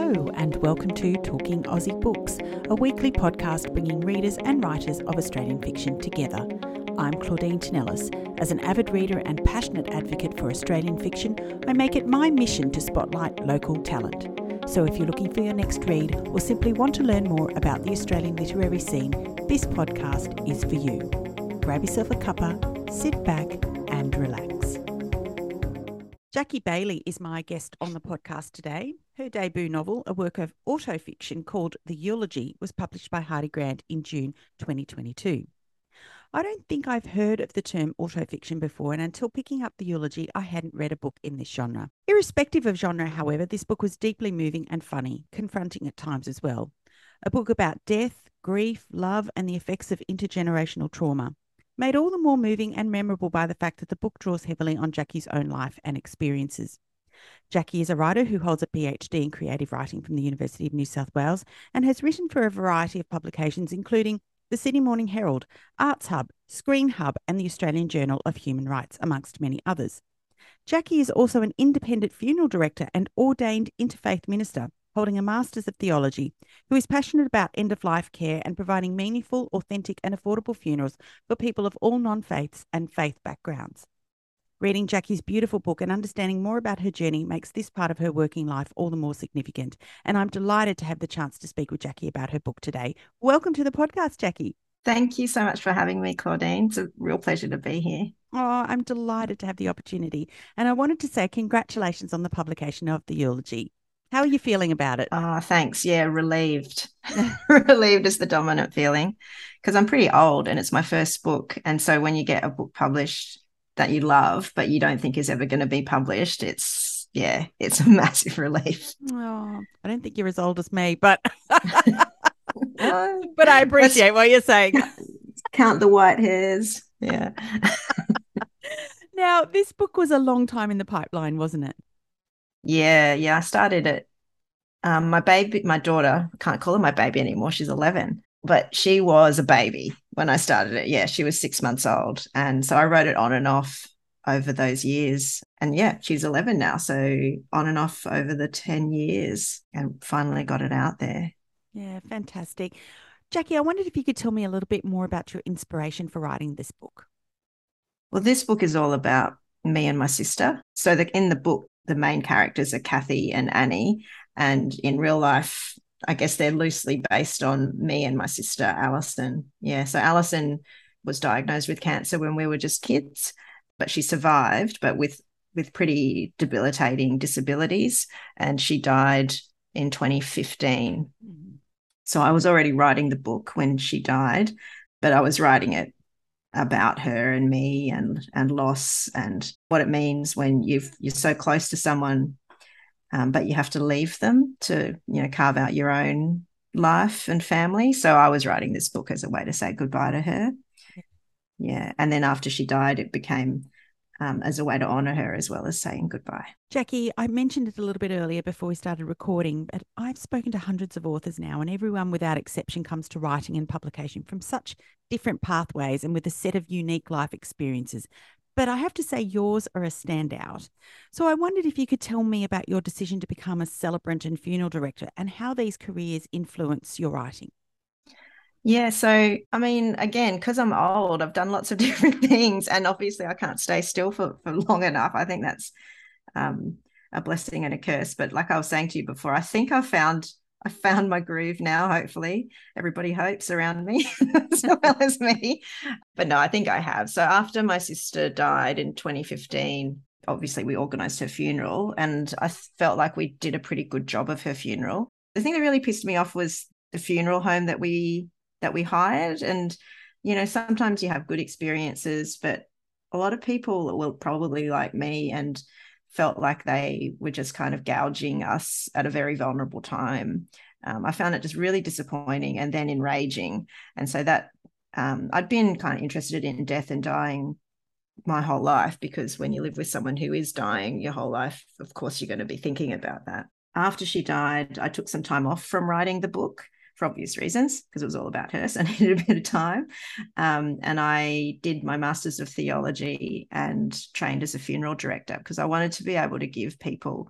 Hello and welcome to Talking Aussie Books, a weekly podcast bringing readers and writers of Australian fiction together. I'm Claudine Tinellis. As an avid reader and passionate advocate for Australian fiction, I make it my mission to spotlight local talent. So if you're looking for your next read or simply want to learn more about the Australian literary scene, this podcast is for you. Grab yourself a cuppa, sit back and relax. Jackie Bailey is my guest on the podcast today. Her debut novel, a work of autofiction called The Eulogy, was published by Hardie Grant in June 2022. I don't think I've heard of the term autofiction before, and until picking up The Eulogy, I hadn't read a book in this genre. Irrespective of genre, however, this book was deeply moving and funny, confronting at times as well. A book about death, grief, love, and the effects of intergenerational trauma. Made all the more moving and memorable by the fact that the book draws heavily on Jackie's own life and experiences. Jackie is a writer who holds a PhD in creative writing from the University of New South Wales and has written for a variety of publications, including the Sydney Morning Herald, Arts Hub, Screen Hub, and the Australian Journal of Human Rights, amongst many others. Jackie is also an independent funeral director and ordained interfaith minister, holding a Master's of Theology, who is passionate about end-of-life care and providing meaningful, authentic and affordable funerals for people of all non-faiths and faith backgrounds. Reading Jackie's beautiful book and understanding more about her journey makes this part of her working life all the more significant, and I'm delighted to have the chance to speak with Jackie about her book today. Welcome to the podcast, Jackie. Thank you so much for having me, Claudine. It's a real pleasure to be here. Oh, I'm delighted to have the opportunity, and I wanted to say congratulations on the publication of The Eulogy. How are you feeling about it? Oh, thanks. Yeah, relieved. Relieved is the dominant feeling because I'm pretty old and it's my first book. And so when you get a book published that you love, but you don't think is ever going to be published, it's a massive relief. Oh, I don't think you're as old as me, but but I appreciate what you're saying. Count the white hairs. Yeah. Now, this book was a long time in the pipeline, wasn't it? Yeah. I started it. My daughter, I can't call her my baby anymore. She's 11, but she was a baby when I started it. Yeah, she was 6 months old. And so I wrote it on and off over those years. And yeah, she's 11 now. So on and off over the 10 years and finally got it out there. Yeah, fantastic. Jackie, I wondered if you could tell me a little bit more about your inspiration for writing this book. Well, this book is all about me and my sister. So in the book, the main characters are Kathy and Annie. And in real life, I guess they're loosely based on me and my sister, Alison. Yeah, so Alison was diagnosed with cancer when we were just kids, but she survived, but with pretty debilitating disabilities. And she died in 2015. Mm-hmm. So I was already writing the book when she died, but I was writing it about her and me and loss and what it means when you're so close to someone, but you have to leave them to, carve out your own life and family. So I was writing this book as a way to say goodbye to her. Yeah. And then after she died, it became as a way to honour her as well as saying goodbye. Jackie, I mentioned it a little bit earlier before we started recording, but I've spoken to hundreds of authors now, and everyone without exception comes to writing and publication from such different pathways and with a set of unique life experiences. But I have to say yours are a standout. So I wondered if you could tell me about your decision to become a celebrant and funeral director and how these careers influence your writing. Yeah, so, I mean, again, because I'm old, I've done lots of different things, and obviously I can't stay still for long enough. I think that's a blessing and a curse. But like I was saying to you before, I think I found my groove now, hopefully. Everybody hopes around me as well as me. But no, I think I have. So after my sister died in 2015, obviously we organised her funeral, and I felt like we did a pretty good job of her funeral. The thing that really pissed me off was the funeral home that we hired. And, sometimes you have good experiences, but a lot of people were probably like me and felt like they were just kind of gouging us at a very vulnerable time. I found it just really disappointing and then enraging. And so that I'd been kind of interested in death and dying my whole life, because when you live with someone who is dying your whole life, of course, you're going to be thinking about that. After she died, I took some time off from writing the book, for obvious reasons, because it was all about her, so I needed a bit of time. And I did my Master's of Theology and trained as a funeral director because I wanted to be able to give people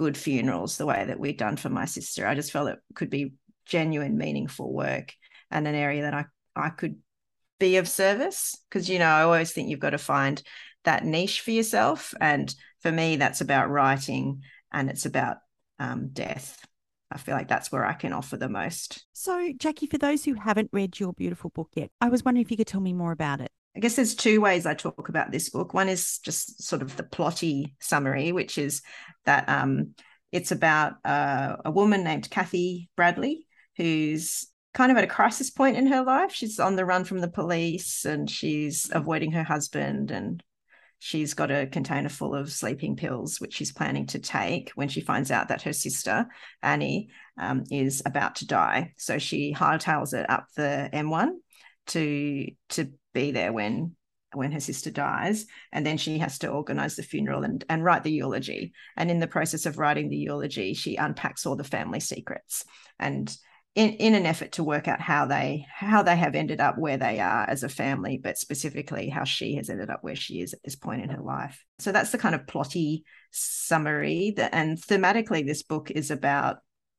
good funerals the way that we'd done for my sister. I just felt it could be genuine, meaningful work and an area that I could be of service, because, you know, I always think you've got to find that niche for yourself. And for me, that's about writing, and it's about death. I feel like that's where I can offer the most. So, Jackie, for those who haven't read your beautiful book yet, I was wondering if you could tell me more about it. I guess there's two ways I talk about this book. One is just sort of the plotty summary, which is that it's about a woman named Kathy Bradley, who's kind of at a crisis point in her life. She's on the run from the police, and she's avoiding her husband, and she's got a container full of sleeping pills, which she's planning to take when she finds out that her sister, Annie, is about to die. So she hightails it up the M1 to be there when her sister dies, and then she has to organize the funeral and write the eulogy. And in the process of writing the eulogy, she unpacks all the family secrets, and in an effort to work out how they have ended up where they are as a family, but specifically how she has ended up where she is at this point in her life. So that's the kind of plotty summary. And thematically, this book is about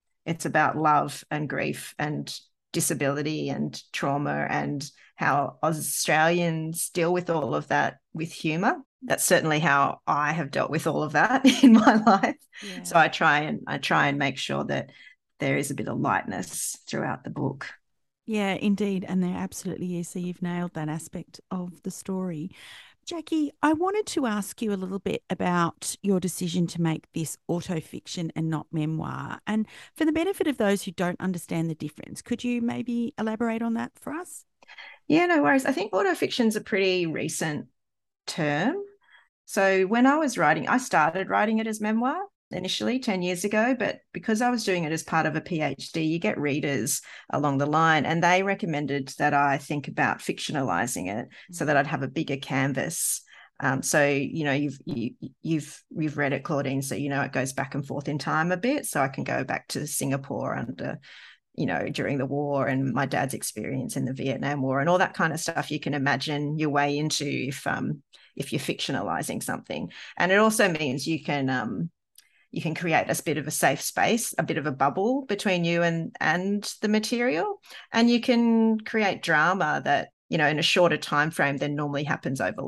love and grief and disability and trauma, and how Australians deal with all of that with humour. That's certainly how I have dealt with all of that in my life. Yeah. So I try and make sure that there is a bit of lightness throughout the book. Yeah, indeed. And there absolutely is. So you've nailed that aspect of the story. Jackie, I wanted to ask you a little bit about your decision to make this autofiction and not memoir. And for the benefit of those who don't understand the difference, could you maybe elaborate on that for us? Yeah, no worries. I think autofiction is a pretty recent term. So when I was writing, I started writing it as memoir initially 10 years ago, but because I was doing it as part of a PhD, you get readers along the line, and they recommended that I think about fictionalizing it so that I'd have a bigger canvas. So, you know, you've read it, Claudine, so you know it goes back and forth in time a bit. So I can go back to Singapore under, you know, during the war, and my dad's experience in the Vietnam War and all that kind of stuff. You can imagine your way into if you're fictionalizing something. And it also means you can create a bit of a safe space, a bit of a bubble between you and the material. And you can create drama that, you know, in a shorter time frame than normally happens over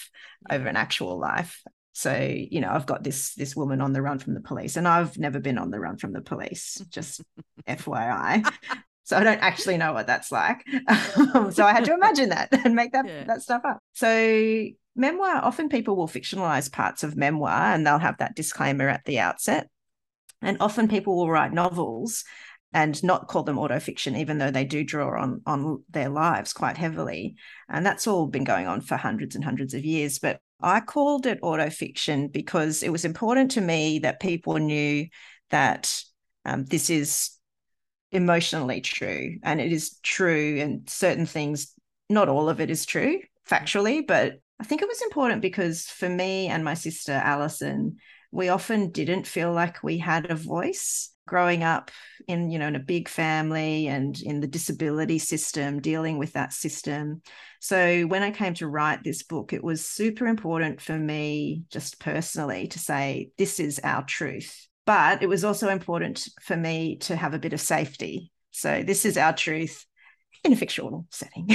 an actual life. So, you know, I've got this woman on the run from the police, and I've never been on the run from the police, just FYI. So I don't actually know what that's like. So I had to imagine that and make that stuff up. So memoir, often people will fictionalize parts of memoir, and they'll have that disclaimer at the outset. And often people will write novels and not call them autofiction, even though they do draw on their lives quite heavily. And that's all been going on for hundreds and hundreds of years. But I called it autofiction because it was important to me that people knew that this is emotionally true, and it is true, and certain things, not all of it is true factually, but I think it was important because for me and my sister Alison, we often didn't feel like we had a voice growing up in, you know, in a big family and in the disability system, dealing with that system. So when I came to write this book, it was super important for me just personally to say, this is our truth. But it was also important for me to have a bit of safety. So this is our truth in a fictional setting.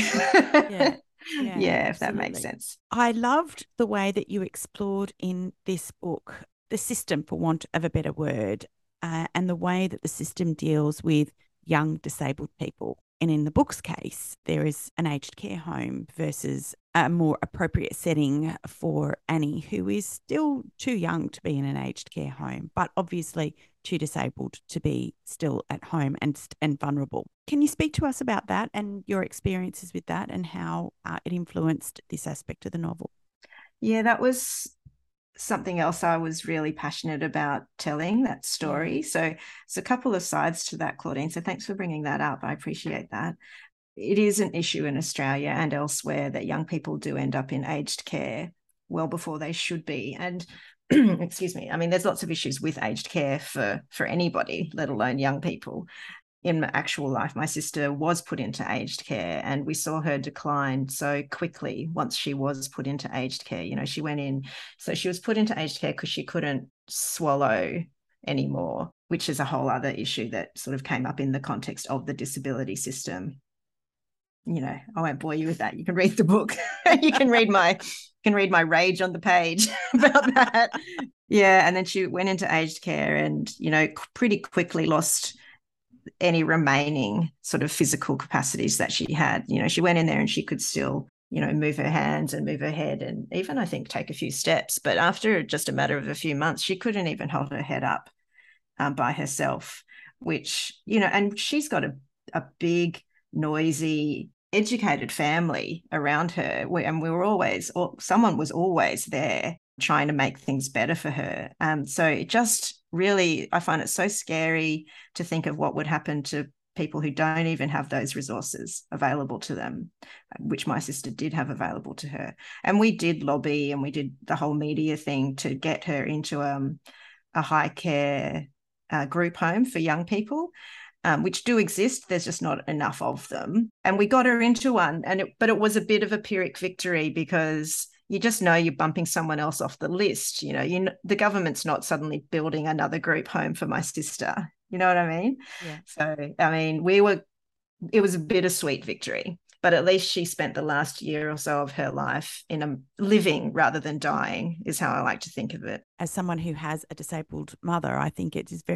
Yeah, if that makes sense. I loved the way that you explored in this book the system, for want of a better word, and the way that the system deals with young disabled people. And in the book's case, there is an aged care home versus a more appropriate setting for Annie, who is still too young to be in an aged care home, but obviously too disabled to be still at home and vulnerable. Can you speak to us about that and your experiences with that and how it influenced this aspect of the novel? Yeah, that was something else I was really passionate about telling, that story. So there's a couple of sides to that, Claudine. So thanks for bringing that up. I appreciate that. It is an issue in Australia and elsewhere that young people do end up in aged care well before they should be. And excuse me, I mean, there's lots of issues with aged care for anybody, let alone young people. In my actual life, my sister was put into aged care, and we saw her decline so quickly once she was put into aged care. You know, she went in, so she was put into aged care because she couldn't swallow anymore, which is a whole other issue that sort of came up in the context of the disability system. You know, I won't bore you with that. You can read the book. you can read my rage on the page about that. Yeah, and then she went into aged care and, you know, pretty quickly lost any remaining sort of physical capacities that she had. You know, she went in there and she could still, you know, move her hands and move her head and even, I think, take a few steps. But after just a matter of a few months, she couldn't even hold her head up by herself, which, you know, and she's got a big, noisy, educated family around her. And someone was always there trying to make things better for her. So it just really, I find it so scary to think of what would happen to people who don't even have those resources available to them, which my sister did have available to her. And we did lobby and we did the whole media thing to get her into a high care group home for young people, which do exist. There's just not enough of them. And we got her into one, but it was a bit of a Pyrrhic victory because you just know you're bumping someone else off the list. You know, the government's not suddenly building another group home for my sister. You know what I mean? Yeah. So, I mean, it was a bittersweet victory, but at least she spent the last year or so of her life in a living rather than dying, is how I like to think of it. As someone who has a disabled mother, I think it is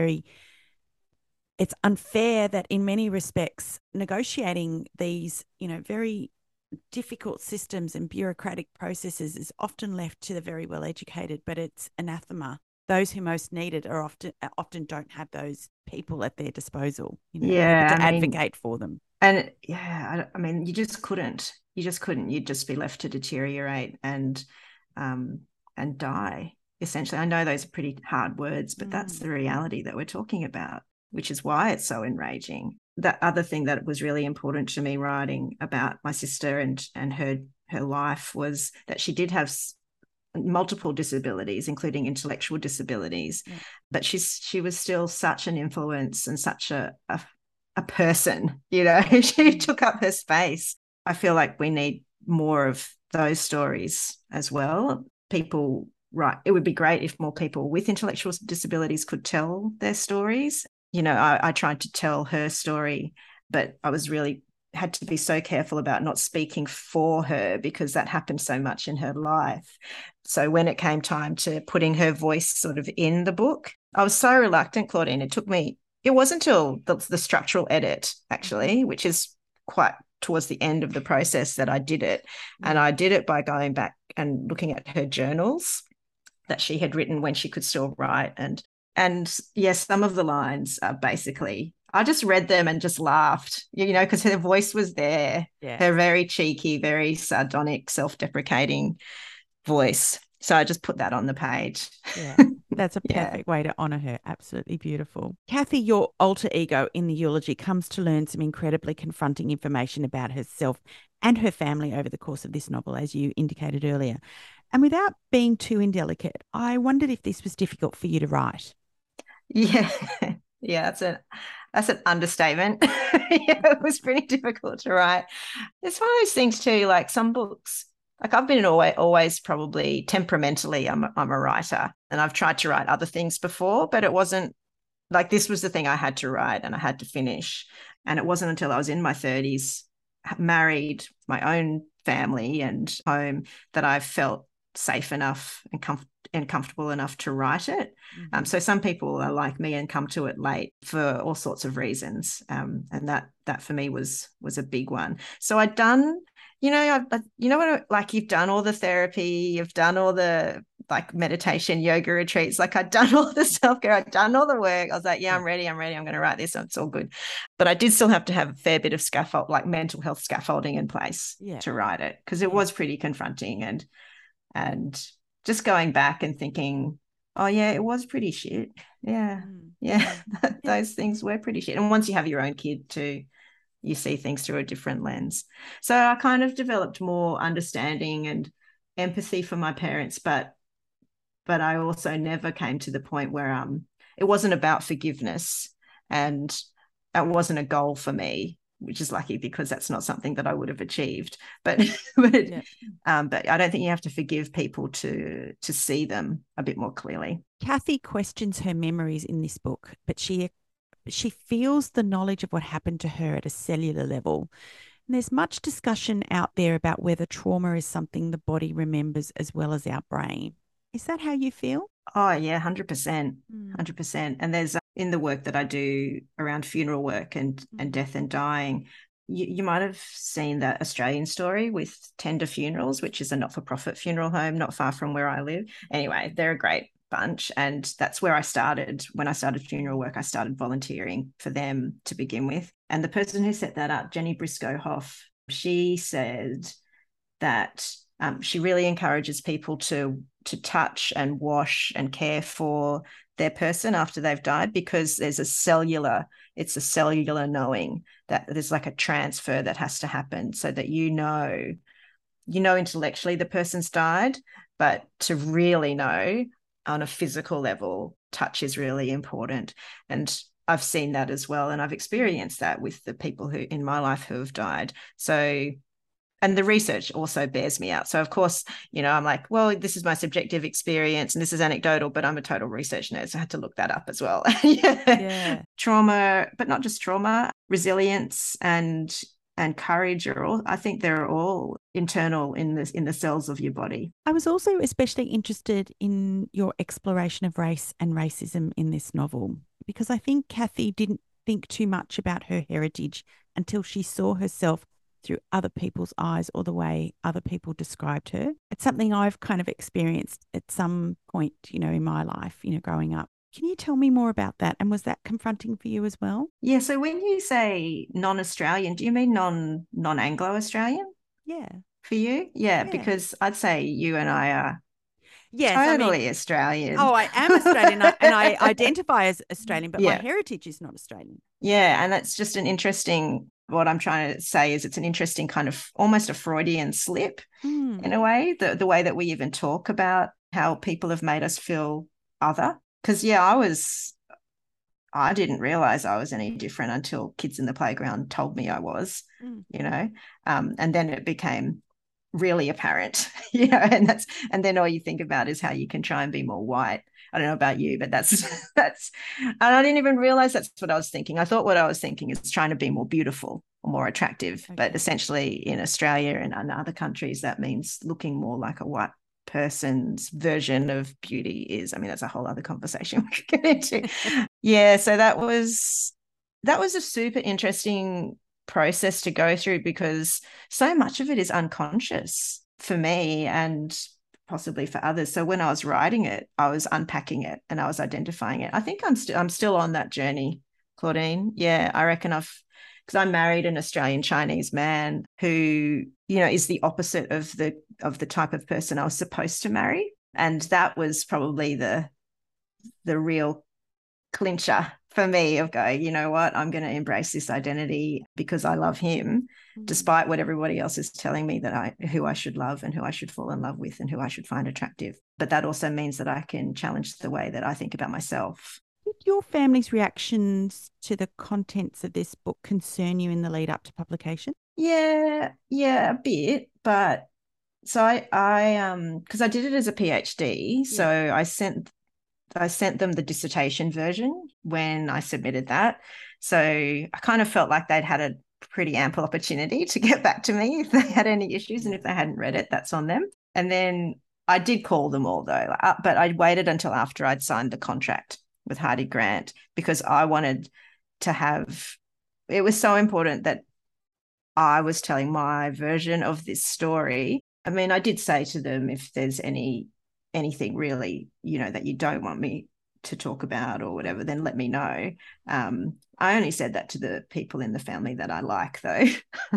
it's unfair that in many respects, negotiating these, you know, very difficult systems and bureaucratic processes is often left to the very well educated, but it's anathema. Those who most need it are often don't have those people at their disposal, you know, to advocate for them. And yeah, I mean, you just couldn't. You'd just be left to deteriorate and die, essentially. I know those are pretty hard words, but that's the reality that we're talking about, which is why it's so enraging. The other thing that was really important to me writing about my sister and her life was that she did have multiple disabilities, including intellectual disabilities, but she was still such an influence and such a person, you know. She took up her space. I feel like we need more of those stories as well. People, right, it would be great if more people with intellectual disabilities could tell their stories. You know, I tried to tell her story, but I was really had to be so careful about not speaking for her because that happened so much in her life. So when it came time to putting her voice sort of in the book, I was so reluctant, Claudine. It wasn't until the structural edit, actually, which is quite towards the end of the process, that I did it. And I did it by going back and looking at her journals that she had written when she could still write. And yes, some of the lines are basically, I just read them and just laughed, you know, because her voice was there, her very cheeky, very sardonic, self-deprecating voice. So I just put that on the page. Yeah, that's a perfect way to honour her. Absolutely beautiful. Kathy, your alter ego in the eulogy comes to learn some incredibly confronting information about herself and her family over the course of this novel, as you indicated earlier. And without being too indelicate, I wondered if this was difficult for you to write. Yeah, yeah, that's an understatement. It was pretty difficult to write. It's one of those things too, like some books, like I've been always probably temperamentally, I'm a writer, and I've tried to write other things before, but it wasn't like, this was the thing I had to write and I had to finish. And it wasn't until I was in my 30s, married, my own family and home, that I felt safe enough and comfortable enough to write it. So some people are like me and come to it late for all sorts of reasons, and that for me was a big one. So I'd done, you know, like you've done all the therapy, you've done all the like meditation, yoga retreats, like I'd done all the self-care, I'd done all the work. I was like, I'm ready, I'm going to write this, it's all good. But I did still have to have a fair bit of like mental health scaffolding in place to write it, because it was pretty confronting, and just going back and thinking, oh yeah, it was pretty shit. Those things were pretty shit. And once you have your own kid too, you see things through a different lens. So I kind of developed more understanding and empathy for my parents, but I also never came to the point where it wasn't about forgiveness, and that wasn't a goal for me which is lucky because that's not something that I would have achieved. But but I don't think you have to forgive people to see them a bit more clearly. Kathy questions her memories in this book, but she feels the knowledge of what happened to her at a cellular level. And there's much discussion out there about whether trauma is something the body remembers as well as our brain. Is that how you feel? Oh, yeah, 100%. 100%. And there's in the work that I do around funeral work and death and dying, you might have seen that Australian story with Tender Funerals, which is a not-for-profit funeral home not far from where I live. Anyway, they're a great bunch. And that's where I started. When I started funeral work, I started volunteering for them to begin with. And the person who set that up, Jenny Briscoe Hoff, she said that she really encourages people to touch and wash and care for their person after they've died, because it's a cellular knowing that there's like a transfer that has to happen so that you know intellectually the person's died, but to really know on a physical level, touch is really important. And I've seen that as well. And I've experienced that with the people who in my life who have died. So, and the research also bears me out. So of course, I'm like, well, this is my subjective experience and this is anecdotal, but I'm a total research nerd. So I had to look that up as well. Yeah. Trauma, but not just trauma, resilience and courage I think they're all internal in the cells of your body. I was also especially interested in your exploration of race and racism in this novel, because I think Kathy didn't think too much about her heritage until she saw herself through other people's eyes or the way other people described her. It's something I've kind of experienced at some point, in my life, growing up. Can you tell me more about that? And was that confronting for you as well? Yeah. So when you say non-Australian, do you mean non-Anglo-Australian? Yeah. For you? Yeah, because I'd say you and I are totally Australian. Oh, I am Australian and I identify as Australian, but my heritage is not Australian. Yeah. And that's just what I'm trying to say is it's an interesting kind of almost a Freudian slip in a way, the way that we even talk about how people have made us feel other. Because, I didn't realize I was any different until kids in the playground told me I was, and then it became really apparent, and then all you think about is how you can try and be more white. I don't know about you, but that's and I didn't even realize that's what I was thinking. I thought what I was thinking is trying to be more beautiful or more attractive, but essentially in Australia and in other countries, that means looking more like a white person's version of beauty is. I mean, that's a whole other conversation we could get into. Yeah, so that was a super interesting process to go through, because so much of it is unconscious for me and possibly for others. So when I was writing it, I was unpacking it and I was identifying it. I think I'm still on that journey, Claudine. Yeah, I reckon because I married an Australian Chinese man who, is the opposite of the type of person I was supposed to marry. And that was probably the real clincher for me of going, you know what, I'm going to embrace this identity because I love him, despite what everybody else is telling me that who I should love and who I should fall in love with and who I should find attractive. But that also means that I can challenge the way that I think about myself. Did your family's reactions to the contents of this book concern you in the lead up to publication? Yeah, a bit. But so I because I did it as a PhD, so I sent them the dissertation version when I submitted that. So I kind of felt like they'd had a pretty ample opportunity to get back to me if they had any issues, and if they hadn't read it, that's on them. And then I did call them all though, but I waited until after I'd signed the contract with Hardie Grant, because I wanted to it was so important that I was telling my version of this story. I mean, I did say to them, if there's anything really, that you don't want me to talk about or whatever, then let me know. I only said that to the people in the family that I like, though.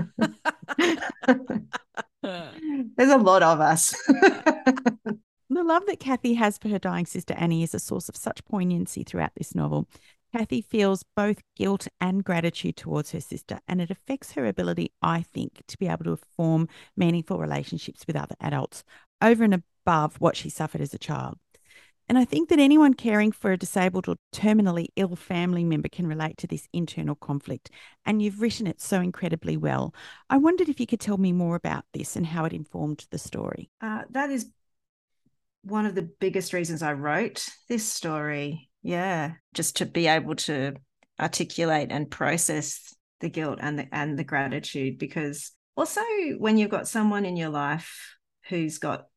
There's a lot of us. The love that Kathy has for her dying sister Annie is a source of such poignancy throughout this novel. Kathy feels both guilt and gratitude towards her sister, and it affects her ability, I think, to be able to form meaningful relationships with other adults over and above what she suffered as a child. And I think that anyone caring for a disabled or terminally ill family member can relate to this internal conflict. And you've written it so incredibly well. I wondered if you could tell me more about this and how it informed the story. That is one of the biggest reasons I wrote this story. Yeah, just to be able to articulate and process the guilt and the gratitude, because also when you've got someone in your life who's got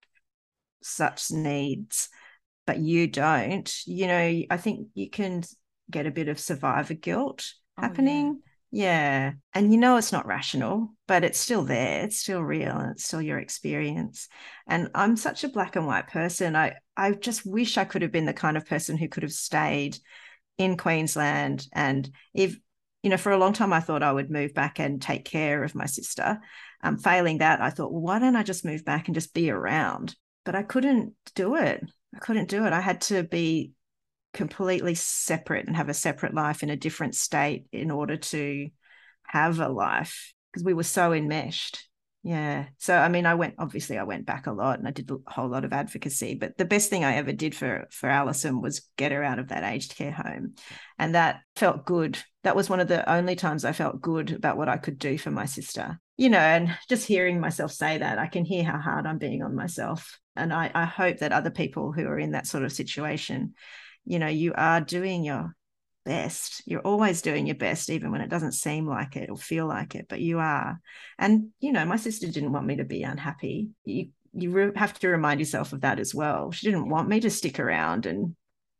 such needs but you don't, I think you can get a bit of survivor guilt happening. Yeah. And it's not rational, but it's still there. It's still real and it's still your experience. And I'm such a black and white person. I just wish I could have been the kind of person who could have stayed in Queensland. And if, for a long time, I thought I would move back and take care of my sister. Failing that, I thought, well, why don't I just move back and just be around? But I couldn't do it. I had to be completely separate and have a separate life in a different state in order to have a life, because we were so enmeshed. Yeah. So, I mean, I went back a lot and I did a whole lot of advocacy, but the best thing I ever did for Alison was get her out of that aged care home. And that felt good. That was one of the only times I felt good about what I could do for my sister, and just hearing myself say that, I can hear how hard I'm being on myself. And I hope that other people who are in that sort of situation, you are doing your best. You're always doing your best, even when it doesn't seem like it or feel like it, but you are. And, my sister didn't want me to be unhappy. You have to remind yourself of that as well. She didn't want me to stick around and,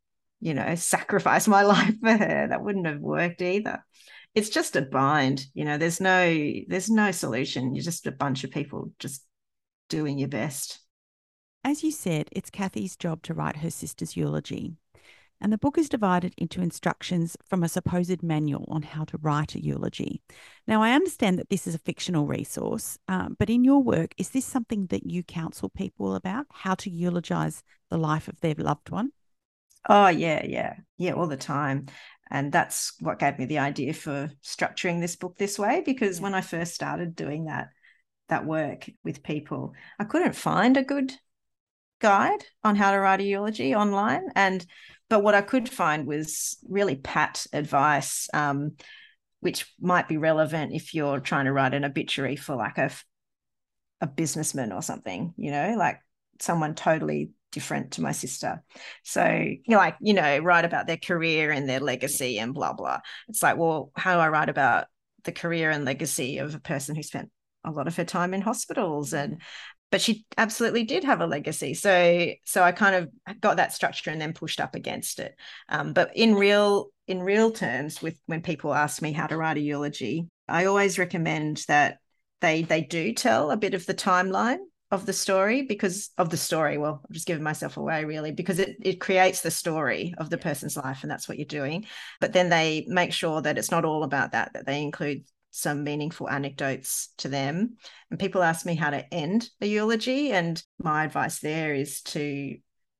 sacrifice my life for her. That wouldn't have worked either. It's just a bind, there's no solution. You're just a bunch of people just doing your best. As you said, it's Kathy's job to write her sister's eulogy. And the book is divided into instructions from a supposed manual on how to write a eulogy. Now, I understand that this is a fictional resource, but in your work, is this something that you counsel people about, how to eulogise the life of their loved one? Oh, yeah, all the time. And that's what gave me the idea for structuring this book this way, because when I first started doing that work with people, I couldn't find a good guide on how to write a eulogy online. But what I could find was really pat advice, which might be relevant if you're trying to write an obituary for like a businessman or something, like someone totally different to my sister. So, write about their career and their legacy and blah, blah. It's like, well, how do I write about the career and legacy of a person who spent a lot of her time in hospitals but she absolutely did have a legacy. So I kind of got that structure and then pushed up against it. But in real terms, when people ask me how to write a eulogy, I always recommend that they do tell a bit of the timeline of the story, because of the story. Well, I'm just giving myself away really, because it creates the story of the person's life, and that's what you're doing. But then they make sure that it's not all about that they include some meaningful anecdotes to them. And people ask me how to end a eulogy, and my advice there is to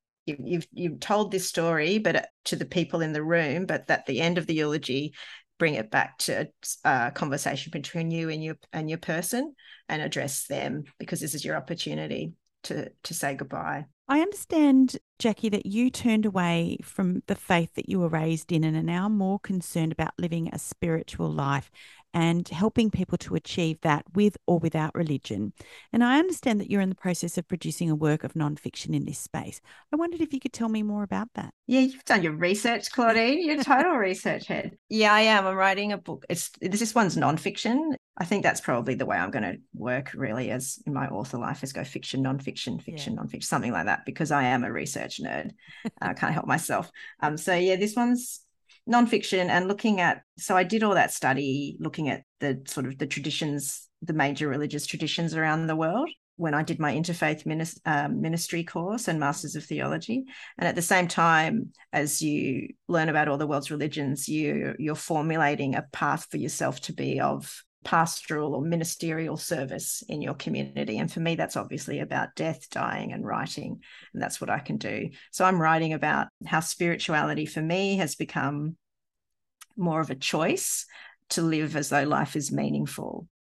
you've told this story but to the people in the room, but at the end of the eulogy, bring it back to a conversation between you and your person and address them, because this is your opportunity to say goodbye. I understand, Jackie, that you turned away from the faith that you were raised in and are now more concerned about living a spiritual life and helping people to achieve that with or without religion. And I understand that you're in the process of producing a work of nonfiction in this space. I wondered if you could tell me more about that. Yeah, you've done your research, Claudine. You're a total research head. Yeah, I am. I'm writing a book. This one's nonfiction. I think that's probably the way I'm going to work really as in my author life, is go fiction, nonfiction, nonfiction, something like that, because I am a research nerd. I can't help myself. So yeah, this one's nonfiction and so I did all that study looking at the sort of the traditions, the major religious traditions around the world when I did my interfaith ministry course and Masters of Theology. And at the same time as you learn about all the world's religions, you're formulating a path for yourself to be of pastoral or ministerial service in your community. And for me, that's obviously about death, dying, and writing. And that's what I can do. So I'm writing about how spirituality for me has become more of a choice to live as though life is meaningful.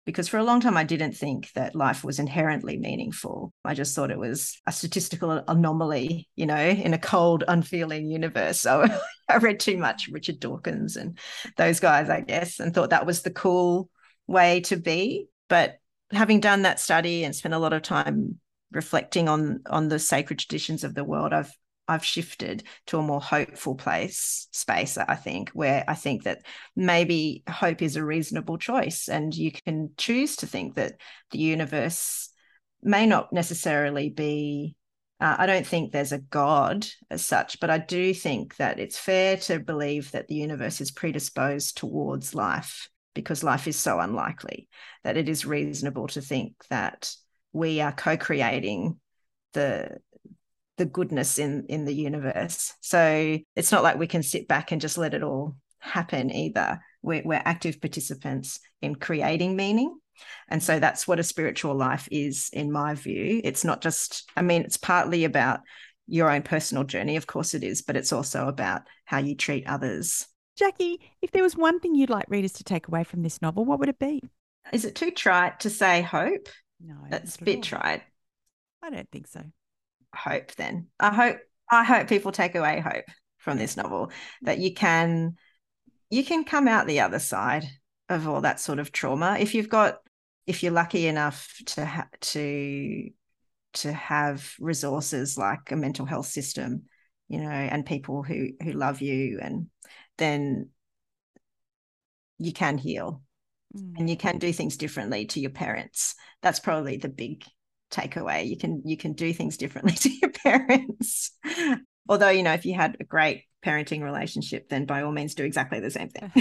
because for a long time I didn't think that life was inherently meaningful. I just thought it was a statistical anomaly, in a cold, unfeeling universe. So I read too much Richard Dawkins and those guys, I guess, and thought that was the cool way to be. But having done that study and spent a lot of time reflecting on the sacred traditions of the world, I've shifted to a more hopeful space, I think, where I think that maybe hope is a reasonable choice, and you can choose to think that the universe may not necessarily be, I don't think there's a God as such, but I do think that it's fair to believe that the universe is predisposed towards life, because life is so unlikely, that it is reasonable to think that we are co-creating the goodness in the universe. So it's not like we can sit back and just let it all happen either. We're active participants in creating meaning. And so that's what a spiritual life is, in my view. It's not just, it's partly about your own personal journey, of course it is, but it's also about how you treat others. Jackie, if there was one thing you'd like readers to take away from this novel, what would it be? Is it too trite to say hope? No. That's a bit trite. I don't think so. Hope then. I hope people take away hope from this novel, that you can come out the other side of all that sort of trauma. If you're lucky enough to have resources like a mental health system, and people who love you, and then you can heal and you can do things differently to your parents. That's probably the big takeaway. You can do things differently to your parents. Although, if you had a great parenting relationship, then by all means do exactly the same thing.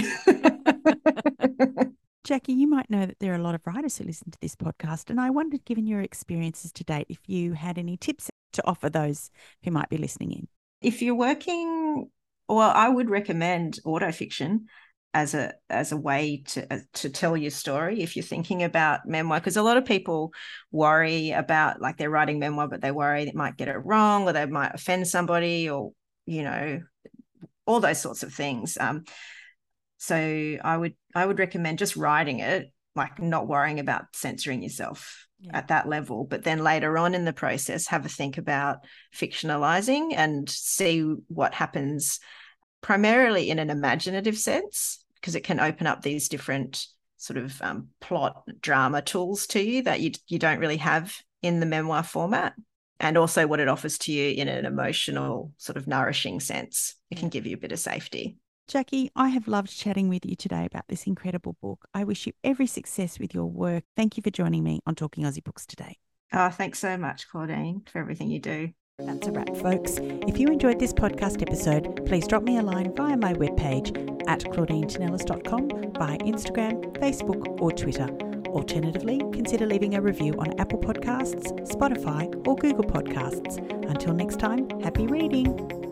Jackie, you might know that there are a lot of writers who listen to this podcast, and I wondered, given your experiences to date, if you had any tips to offer those who might be listening in. If you're working, well, I would recommend autofiction as a way to tell your story if you're thinking about memoir, because a lot of people worry about, like, they're writing memoir, but they worry they might get it wrong or they might offend somebody, or all those sorts of things. So I would recommend just writing it, like not worrying about censoring yourself at that level, but then later on in the process have a think about fictionalizing and see what happens, primarily in an imaginative sense, because it can open up these different sort of plot drama tools to you that you don't really have in the memoir format, and also what it offers to you in an emotional sort of nourishing sense. It can give you a bit of safety. Jackie, I have loved chatting with you today about this incredible book. I wish you every success with your work. Thank you for joining me on Talking Aussie Books today. Oh, thanks so much, Claudine, for everything you do. That's a wrap, folks. If you enjoyed this podcast episode, please drop me a line via my webpage at claudinetinellis.com, via Instagram, Facebook or Twitter. Alternatively, consider leaving a review on Apple Podcasts, Spotify or Google Podcasts. Until next time, happy reading.